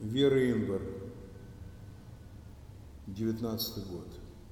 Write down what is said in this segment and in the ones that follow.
Вера Инвар, 19-й год.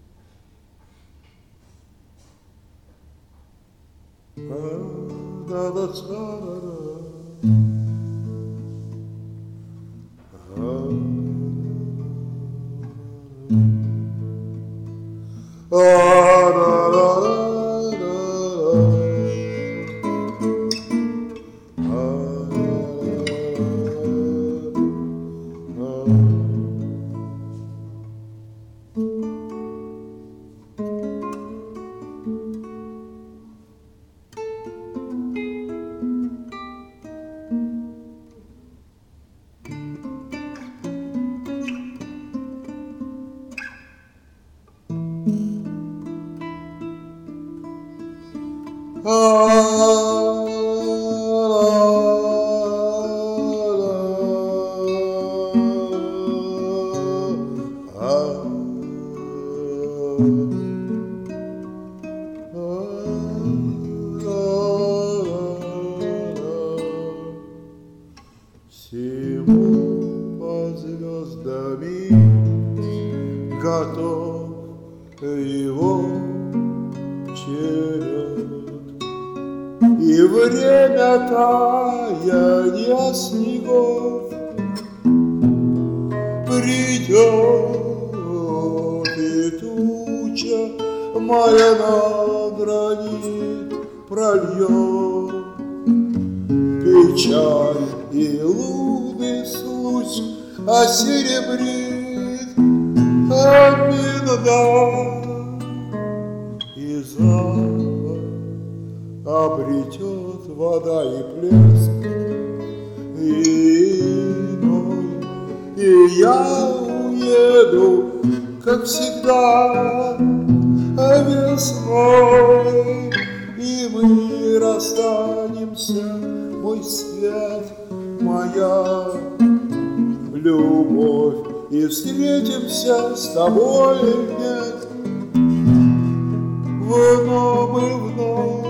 Всему под звездами готов его черед, и время таяния снегов придет, и туча моя на гранит прольет печаль, и лунный случай осеребрит минда, и запах обретет вода и плеск иной, и я уеду, как всегда, весной, и мы расстанемся, мой свет, моя любовь, и встретимся с тобой нет вновь и вновь.